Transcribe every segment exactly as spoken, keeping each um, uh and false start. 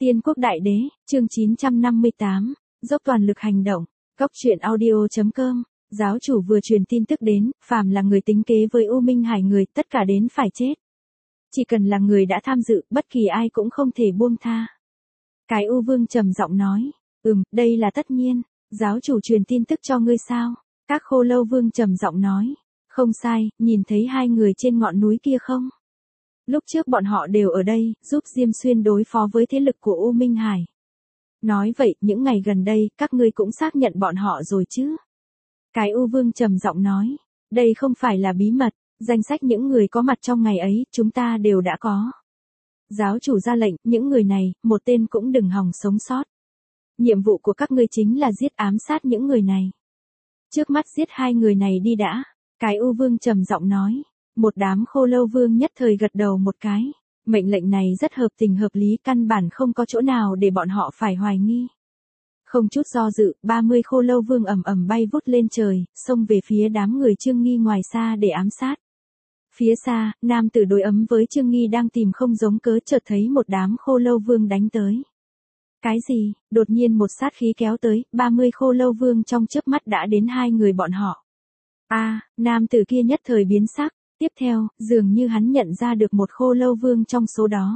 Tiên quốc đại đế, chương chín trăm năm mươi tám, dốc toàn lực hành động, Cóc truyện audio chấm com, giáo chủ vừa truyền tin tức đến, phàm là người tính kế với U Minh Hải người, tất cả đến phải chết. Chỉ cần là người đã tham dự, bất kỳ ai cũng không thể buông tha. Cái U Vương trầm giọng nói, ừm, đây là tất nhiên, giáo chủ truyền tin tức cho ngươi sao? Các Khô Lâu Vương trầm giọng nói, không sai, nhìn thấy hai người trên ngọn núi kia không? Lúc trước bọn họ đều ở đây, giúp Diêm Xuyên đối phó với thế lực của U Minh Hải. Nói vậy, những ngày gần đây, các ngươi cũng xác nhận bọn họ rồi chứ? Cái U Vương trầm giọng nói, đây không phải là bí mật, danh sách những người có mặt trong ngày ấy, chúng ta đều đã có. Giáo chủ ra lệnh, những người này, một tên cũng đừng hòng sống sót. Nhiệm vụ của các ngươi chính là giết ám sát những người này. Trước mắt giết hai người này đi đã, cái U Vương trầm giọng nói. Một đám Khô Lâu Vương nhất thời gật đầu một cái. Mệnh lệnh này rất hợp tình hợp lý, căn bản không có chỗ nào để bọn họ phải hoài nghi. Không chút do dự, ba mươi Khô Lâu Vương ầm ầm bay vút lên trời, xông về phía đám người Trương Nghi ngoài xa để ám sát. Phía xa, nam tử đối ấm với Trương Nghi đang tìm không giống cớ, chợt thấy một đám Khô Lâu Vương đánh tới. Cái gì? Đột nhiên một sát khí kéo tới, ba mươi Khô Lâu Vương trong chớp mắt đã đến hai người bọn họ. A, à, nam tử kia nhất thời biến sắc. Tiếp theo, dường như hắn nhận ra được một Khô Lâu Vương trong số đó.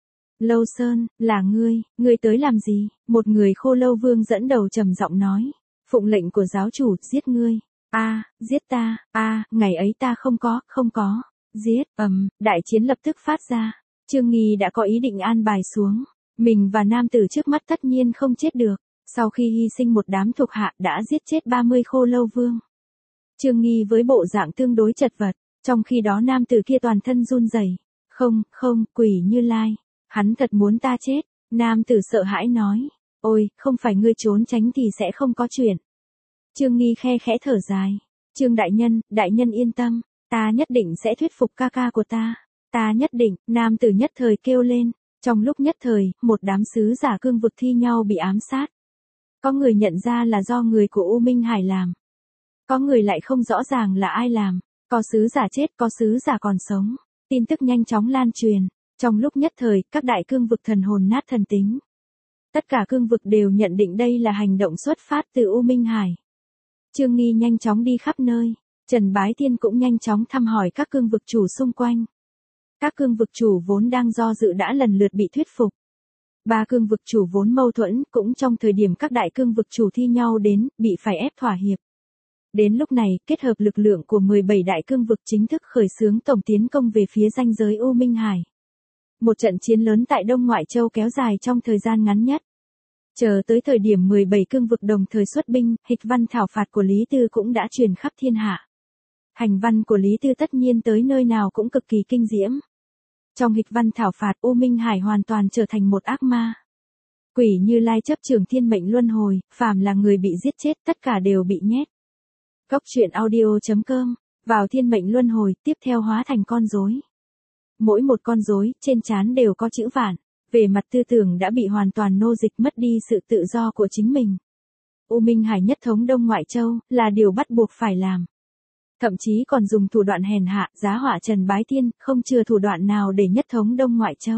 Lâu Sơn, là ngươi, ngươi tới làm gì? Một người Khô Lâu Vương dẫn đầu trầm giọng nói. Phụng lệnh của giáo chủ, giết ngươi. A, à, giết ta, a, à, ngày ấy ta không có, không có. Giết, ầm, um, đại chiến lập tức phát ra. Trương Nghi đã có ý định an bài xuống. Mình và nam tử trước mắt tất nhiên không chết được. Sau khi hy sinh một đám thuộc hạ đã giết chết ba mươi Khô Lâu Vương. Trương Nghi với bộ dạng tương đối chật vật. Trong khi đó nam tử kia toàn thân run rẩy. Không, không, Quỷ Như Lai. Hắn thật muốn ta chết. Nam tử sợ hãi nói. Ôi, không phải ngươi trốn tránh thì sẽ không có chuyện. Trương Nghi khe khẽ thở dài. Trương đại nhân, đại nhân yên tâm. Ta nhất định sẽ thuyết phục ca ca của ta. Ta nhất định, nam tử nhất thời kêu lên. Trong lúc nhất thời, một đám sứ giả cương vực thi nhau bị ám sát. Có người nhận ra là do người của U Minh Hải làm. Có người lại không rõ ràng là ai làm. Có sứ giả chết, có sứ giả còn sống. Tin tức nhanh chóng lan truyền. Trong lúc nhất thời, các đại cương vực thần hồn nát thần tính. Tất cả cương vực đều nhận định đây là hành động xuất phát từ U Minh Hải. Trương Nghi nhanh chóng đi khắp nơi. Trần Bái Tiên cũng nhanh chóng thăm hỏi các cương vực chủ xung quanh. Các cương vực chủ vốn đang do dự đã lần lượt bị thuyết phục. Ba cương vực chủ vốn mâu thuẫn cũng trong thời điểm các đại cương vực chủ thi nhau đến, bị phải ép thỏa hiệp. Đến lúc này, kết hợp lực lượng của mười bảy đại cương vực chính thức khởi xướng tổng tiến công về phía ranh giới U Minh Hải. Một trận chiến lớn tại Đông Ngoại Châu kéo dài trong thời gian ngắn nhất. Chờ tới thời điểm mười bảy cương vực đồng thời xuất binh, hịch văn thảo phạt của Lý Tư cũng đã truyền khắp thiên hạ. Hành văn của Lý Tư tất nhiên tới nơi nào cũng cực kỳ kinh diễm. Trong hịch văn thảo phạt, U Minh Hải hoàn toàn trở thành một ác ma. Quỷ Như Lai chấp trường thiên mệnh luân hồi, phàm là người bị giết chết tất cả đều bị nhét. Cóc truyện audio chấm com, vào thiên mệnh luân hồi, tiếp theo hóa thành con rối. Mỗi một con rối, trên trán đều có chữ vạn, về mặt tư tưởng đã bị hoàn toàn nô dịch, mất đi sự tự do của chính mình. U Minh Hải nhất thống Đông Ngoại Châu, là điều bắt buộc phải làm. Thậm chí còn dùng thủ đoạn hèn hạ, giá họa Trần Bái Tiên, không chừa thủ đoạn nào để nhất thống Đông Ngoại Châu.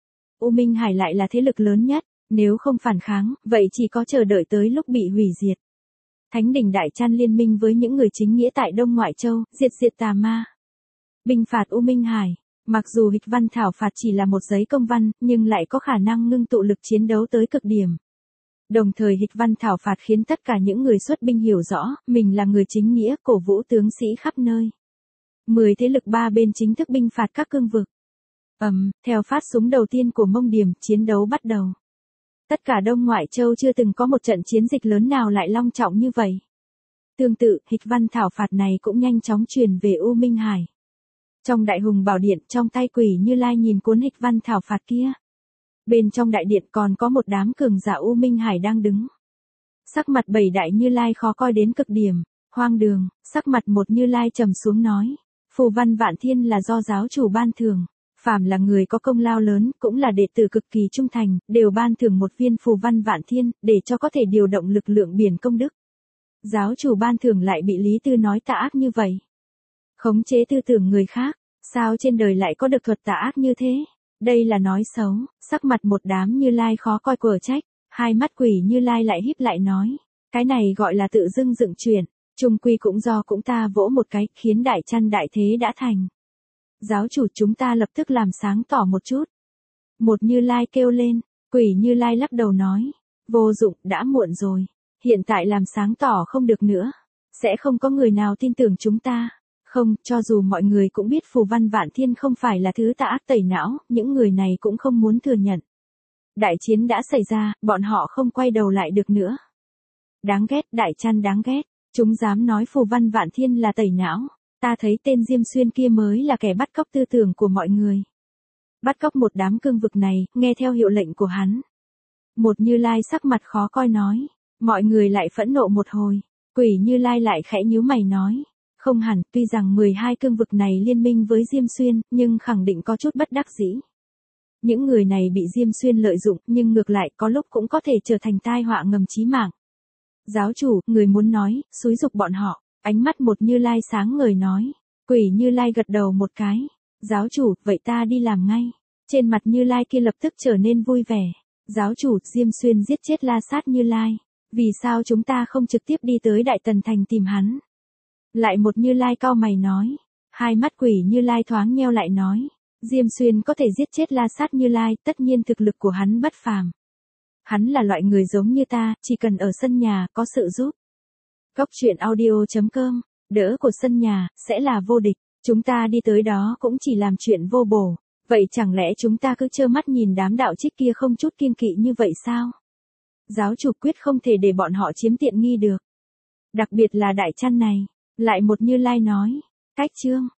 U Minh Hải lại là thế lực lớn nhất, nếu không phản kháng, vậy chỉ có chờ đợi tới lúc bị hủy diệt. Thánh đỉnh Đại Chan liên minh với những người chính nghĩa tại Đông Ngoại Châu, diệt diệt tà ma. Binh phạt U Minh Hải, mặc dù hịch văn thảo phạt chỉ là một giấy công văn, nhưng lại có khả năng ngưng tụ lực chiến đấu tới cực điểm. Đồng thời hịch văn thảo phạt khiến tất cả những người xuất binh hiểu rõ, mình là người chính nghĩa, cổ vũ tướng sĩ khắp nơi. Mười thế lực ba bên chính thức binh phạt các cương vực. Ầm, um, theo phát súng đầu tiên của Mông Điểm, chiến đấu bắt đầu. Tất cả Đông Ngoại Châu chưa từng có một trận chiến dịch lớn nào lại long trọng như vậy. Tương tự, hịch văn thảo phạt này cũng nhanh chóng truyền về U Minh Hải. Trong Đại Hùng Bảo Điện, trong tay Quỷ Như Lai nhìn cuốn hịch văn thảo phạt kia. Bên trong đại điện còn có một đám cường giả U Minh Hải đang đứng. Sắc mặt bảy đại Như Lai khó coi đến cực điểm, hoang đường, sắc mặt một Như Lai trầm xuống nói. Phù văn vạn thiên là do giáo chủ ban thưởng. Phàm là người có công lao lớn, cũng là đệ tử cực kỳ trung thành, đều ban thưởng một viên phù văn vạn thiên, để cho có thể điều động lực lượng biển công đức. Giáo chủ ban thưởng lại bị Lý Tư nói tà ác như vậy. Khống chế tư tưởng người khác, sao trên đời lại có được thuật tà ác như thế? Đây là nói xấu, sắc mặt một đám Như Lai khó coi quở trách, hai mắt quỷ Như Lai lại híp lại nói. Cái này gọi là tự dưng dựng chuyện, chung quy cũng do cũng ta vỗ một cái, khiến đại chăn đại thế đã thành. Giáo chủ chúng ta lập tức làm sáng tỏ một chút. Một Như Lai kêu lên, quỷ Như Lai lắc đầu nói. Vô dụng, đã muộn rồi. Hiện tại làm sáng tỏ không được nữa. Sẽ không có người nào tin tưởng chúng ta. Không, cho dù mọi người cũng biết phù văn vạn thiên không phải là thứ tà ác tẩy não, những người này cũng không muốn thừa nhận. Đại chiến đã xảy ra, bọn họ không quay đầu lại được nữa. Đáng ghét, đại chăn đáng ghét. Chúng dám nói phù văn vạn thiên là tẩy não. Ta thấy tên Diêm Xuyên kia mới là kẻ bắt cóc tư tưởng của mọi người. Bắt cóc một đám cương vực này, nghe theo hiệu lệnh của hắn. Một Như Lai sắc mặt khó coi nói. Mọi người lại phẫn nộ một hồi. Quỷ Như Lai lại khẽ nhíu mày nói. Không hẳn, tuy rằng mười hai cương vực này liên minh với Diêm Xuyên, nhưng khẳng định có chút bất đắc dĩ. Những người này bị Diêm Xuyên lợi dụng, nhưng ngược lại có lúc cũng có thể trở thành tai họa ngầm chí mạng. Giáo chủ, người muốn nói, xúi giục bọn họ. Ánh mắt một Như Lai sáng ngời nói. Quỷ Như Lai gật đầu một cái. Giáo chủ, vậy ta đi làm ngay. Trên mặt Như Lai kia lập tức trở nên vui vẻ. Giáo chủ, Diêm Xuyên giết chết La Sát Như Lai. Vì sao chúng ta không trực tiếp đi tới Đại Tần Thành tìm hắn? Lại một Như Lai cau mày nói. Hai mắt quỷ Như Lai thoáng nheo lại nói. Diêm Xuyên có thể giết chết La Sát Như Lai, tất nhiên thực lực của hắn bất phàm. Hắn là loại người giống như ta, chỉ cần ở sân nhà, có sự giúp. Cốc truyện audio chấm com, đỡ của sân nhà, sẽ là vô địch. Chúng ta đi tới đó cũng chỉ làm chuyện vô bổ. Vậy chẳng lẽ chúng ta cứ trơ mắt nhìn đám đạo trích kia không chút kiêng kỵ như vậy sao? Giáo chủ quyết không thể để bọn họ chiếm tiện nghi được. Đặc biệt là đại chăn này. Lại một Như Lai nói. Cách chương.